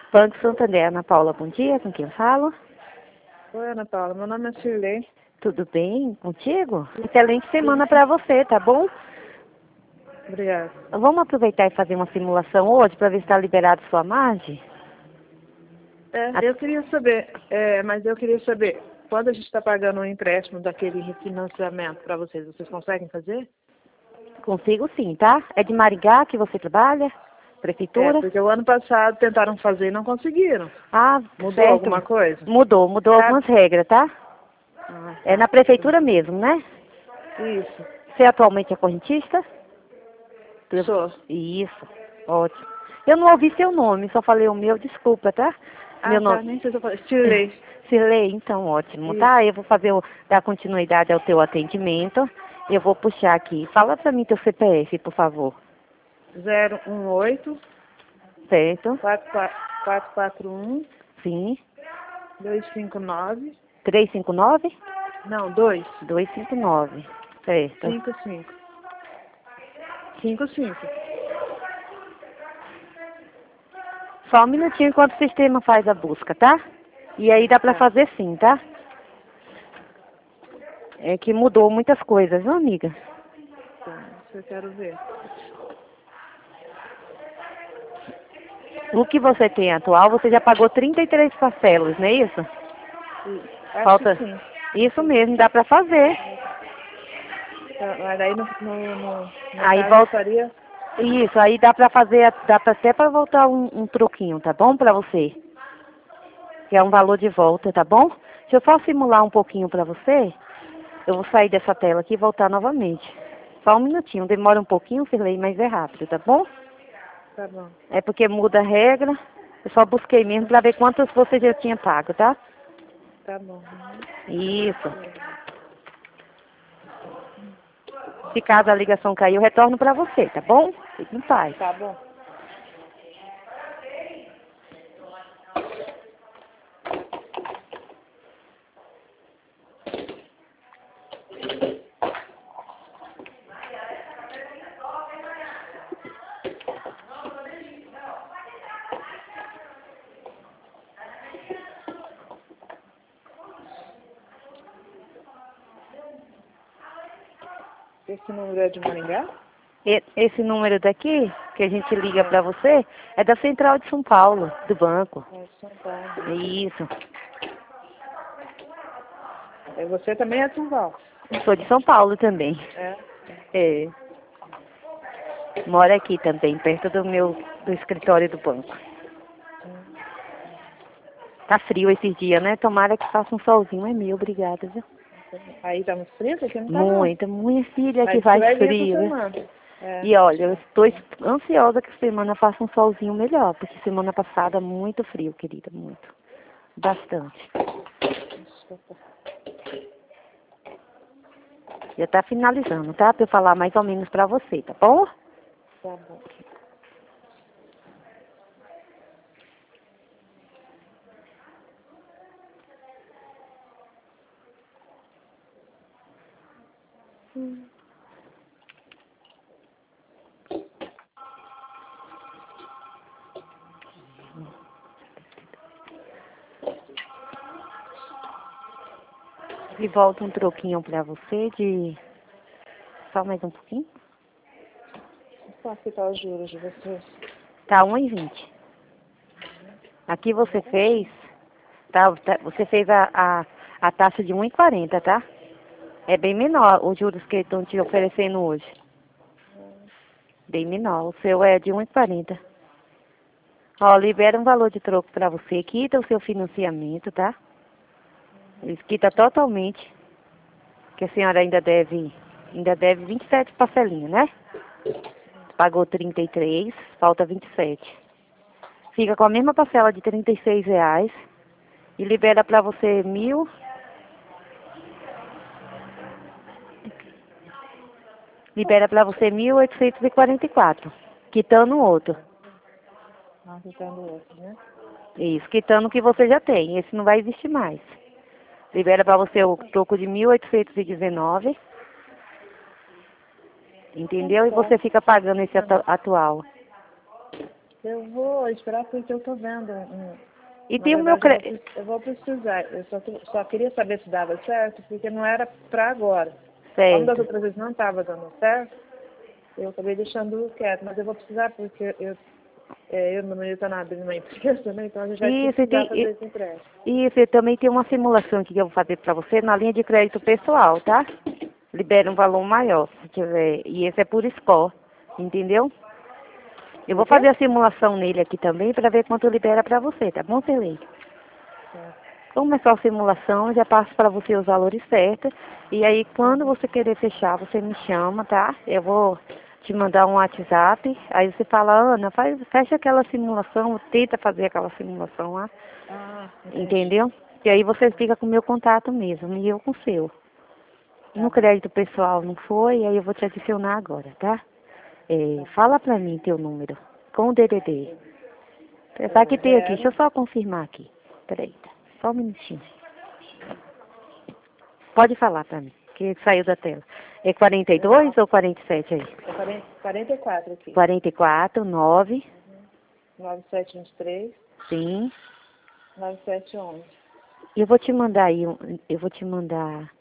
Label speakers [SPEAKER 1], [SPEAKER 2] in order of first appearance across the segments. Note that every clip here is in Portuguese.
[SPEAKER 1] Banco Santander, Ana Paula, bom dia, com quem eu falo?
[SPEAKER 2] Oi, Ana Paula, meu nome é Shirley.
[SPEAKER 1] Tudo bem contigo? Excelente semana para você, tá bom?
[SPEAKER 2] Obrigada.
[SPEAKER 1] Vamos aproveitar e fazer uma simulação hoje para ver se está liberado sua margem?
[SPEAKER 2] Eu queria saber, mas eu queria saber, quando a gente está pagando um empréstimo daquele refinanciamento para vocês, vocês conseguem fazer?
[SPEAKER 1] Consigo sim, tá? É de Maringá que você trabalha? Prefeitura?
[SPEAKER 2] Porque o ano passado tentaram fazer e não conseguiram.
[SPEAKER 1] Ah,
[SPEAKER 2] Mudou
[SPEAKER 1] certo.
[SPEAKER 2] alguma coisa?
[SPEAKER 1] Mudou algumas regras, tá? É na prefeitura mesmo, né?
[SPEAKER 2] Isso.
[SPEAKER 1] Você atualmente é correntista?
[SPEAKER 2] Sou.
[SPEAKER 1] Isso, ótimo. Eu não ouvi seu nome, só falei o meu, desculpa, tá? Meu
[SPEAKER 2] Tá,
[SPEAKER 1] nome.
[SPEAKER 2] nem sei se eu falei. Shirley.
[SPEAKER 1] Cirlei, então ótimo,
[SPEAKER 2] Isso.
[SPEAKER 1] tá? Eu vou fazer dar continuidade ao teu atendimento. Eu vou puxar aqui. Fala pra mim teu CPF, por favor.
[SPEAKER 2] 018
[SPEAKER 1] Certo?
[SPEAKER 2] 441
[SPEAKER 1] Sim.
[SPEAKER 2] 259.
[SPEAKER 1] 359?
[SPEAKER 2] Não, 2.
[SPEAKER 1] 259. Certo.
[SPEAKER 2] 55. 55.
[SPEAKER 1] Só um minutinho enquanto o sistema faz a busca, tá? E aí dá pra fazer sim, tá? É que mudou muitas coisas, viu, amiga?
[SPEAKER 2] Tá, isso eu quero ver.
[SPEAKER 1] O que você tem atual, você já pagou 33 parcelas, não é isso?
[SPEAKER 2] Acho
[SPEAKER 1] Falta.
[SPEAKER 2] que sim.
[SPEAKER 1] Isso mesmo, dá pra fazer.
[SPEAKER 2] Tá, mas aí no
[SPEAKER 1] Aí
[SPEAKER 2] caso
[SPEAKER 1] volta.
[SPEAKER 2] faria.
[SPEAKER 1] Isso, aí dá pra fazer, dá pra até pra voltar um troquinho, tá bom pra você? Que é um valor de volta, tá bom? Deixa eu só simular um pouquinho pra você. Eu vou sair dessa tela aqui e voltar novamente. Só um minutinho, demora um pouquinho, Firlei, mas é rápido, tá bom?
[SPEAKER 2] Tá bom.
[SPEAKER 1] É porque muda a regra. Eu só busquei mesmo pra ver quantas você já tinha pago, tá?
[SPEAKER 2] Tá bom.
[SPEAKER 1] Isso. Se caso a ligação cair, eu retorno pra você, tá bom? Fique em paz.
[SPEAKER 2] Tá bom. Esse número é de Maringá?
[SPEAKER 1] Esse número daqui, que a gente liga pra você, é da Central de São Paulo, do banco.
[SPEAKER 2] É de São Paulo.
[SPEAKER 1] Isso.
[SPEAKER 2] Você também é de São Paulo?
[SPEAKER 1] Sou de São Paulo também. É. Moro aqui também, perto do escritório do banco. Tá frio esses dias, né? Tomara que faça um solzinho. É meu, obrigada, viu?
[SPEAKER 2] Aí tá muito frio? Aqui não tá
[SPEAKER 1] Muita, minha filha que
[SPEAKER 2] Aí
[SPEAKER 1] faz
[SPEAKER 2] vai vir
[SPEAKER 1] frio,
[SPEAKER 2] essa
[SPEAKER 1] viu?
[SPEAKER 2] semana.
[SPEAKER 1] E olha, eu estou ansiosa que semana faça um solzinho melhor, porque semana passada muito frio, querida, muito. Bastante. Já tá finalizando, tá? Pra eu falar mais ou menos pra você, tá bom?
[SPEAKER 2] Tá bom.
[SPEAKER 1] E volta um troquinho pra você de... Só mais um pouquinho?
[SPEAKER 2] Quanto que tá os juros de vocês?
[SPEAKER 1] Tá 1,20. Aqui você fez... você fez a taxa de 1,40, tá? É bem menor os juros que estão te oferecendo hoje. Bem menor. O seu é de 1,40. Ó, libera um valor de troco pra você. Quita o seu financiamento, tá? Eles quita totalmente. Que a senhora ainda deve 27 parcelinhas, né? Pagou 33, falta 27. Fica com a mesma parcela de R$ 36 e libera pra você 1.000. Libera pra você 1.844, quitando o outro.
[SPEAKER 2] Quitando o outro, né?
[SPEAKER 1] Isso, quitando o que você já tem. Esse não vai existir mais. Libera pra você o troco de 1.819. Entendeu? E você fica pagando esse atual.
[SPEAKER 2] Eu vou esperar porque eu tô vendo
[SPEAKER 1] E
[SPEAKER 2] na
[SPEAKER 1] tem o meu
[SPEAKER 2] verdade,
[SPEAKER 1] crédito.
[SPEAKER 2] eu vou precisar. Eu só queria saber se dava certo, porque não era para agora. Como das
[SPEAKER 1] Certo.
[SPEAKER 2] outras vezes não estava dando certo, eu acabei deixando quieto. Mas eu vou precisar porque eu e meu marido estão abrindo uma empresa, né? Então a gente vai
[SPEAKER 1] Isso,
[SPEAKER 2] precisar fazer esse empréstimo.
[SPEAKER 1] e também tem uma simulação aqui que eu vou fazer para você na linha de crédito pessoal, tá? Libera um valor maior, se tiver. E esse é por score, entendeu? Eu
[SPEAKER 2] Por
[SPEAKER 1] vou
[SPEAKER 2] quê?
[SPEAKER 1] fazer a simulação nele aqui também para ver quanto libera para você, tá bom, Celei? Como é só simulação, eu já passo para você os valores certos. E aí, quando você querer fechar, você me chama, tá? Eu vou te mandar um WhatsApp. Aí você fala, Ana, fecha aquela simulação, tenta fazer aquela simulação lá.
[SPEAKER 2] Entendi.
[SPEAKER 1] Entendeu? E aí você fica com o meu contato mesmo, e eu com o seu.
[SPEAKER 2] Tá
[SPEAKER 1] No
[SPEAKER 2] bom.
[SPEAKER 1] crédito pessoal não foi, aí eu vou te adicionar agora, tá? Fala pra mim teu número, com o DDD. Tá que tem aqui, deixa eu só confirmar aqui. Peraí, tá? Só um minutinho. Pode falar pra mim, que saiu da tela. É 42 ou 47 aí?
[SPEAKER 2] É 44 aqui.
[SPEAKER 1] 44, 9,
[SPEAKER 2] 9723,
[SPEAKER 1] sim.
[SPEAKER 2] 9711.
[SPEAKER 1] Eu vou te mandar aí, eu vou te mandar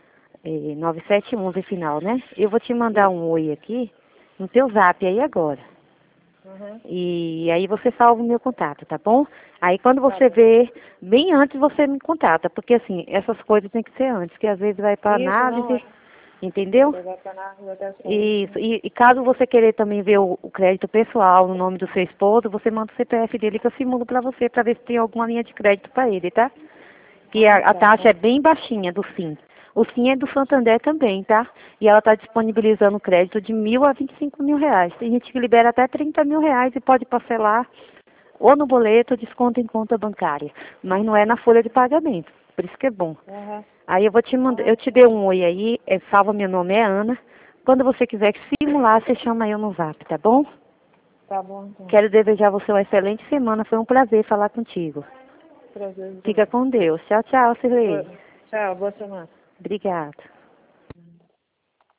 [SPEAKER 1] 9711 final, né? Eu vou te mandar um oi aqui no teu zap aí agora.
[SPEAKER 2] Uhum.
[SPEAKER 1] E aí você salva o meu contato, tá bom? Aí quando
[SPEAKER 2] Tá
[SPEAKER 1] você
[SPEAKER 2] bom.
[SPEAKER 1] vê, bem antes você me contata, porque assim, essas coisas tem que ser antes, que às vezes vai para
[SPEAKER 2] Isso, não
[SPEAKER 1] análise,
[SPEAKER 2] é.
[SPEAKER 1] entendeu?
[SPEAKER 2] Você vai para análise até
[SPEAKER 1] Isso. E caso você querer também ver o crédito pessoal no nome do seu esposo, você manda o CPF dele que eu simulo para você, para ver se tem alguma linha de crédito para ele, tá? Que a taxa é bem baixinha do SIM. O SIM é do Santander também, tá? E ela está disponibilizando crédito de 1.000 a 25 mil reais. Tem gente que libera até 30 mil reais e pode parcelar ou no boleto ou desconto em conta bancária. Mas não é na folha de pagamento. Por isso que é bom.
[SPEAKER 2] Uhum.
[SPEAKER 1] Aí eu vou te mandar, eu te dei um oi aí, salva, meu nome é Ana. Quando você quiser simular, você chama eu no Zap, tá bom?
[SPEAKER 2] Tá bom, então.
[SPEAKER 1] Quero desejar você uma excelente semana. Foi um prazer falar contigo.
[SPEAKER 2] Prazer.
[SPEAKER 1] Fica com Deus. Tchau, tchau, Cirlei.
[SPEAKER 2] Tchau, boa semana.
[SPEAKER 1] Obrigada.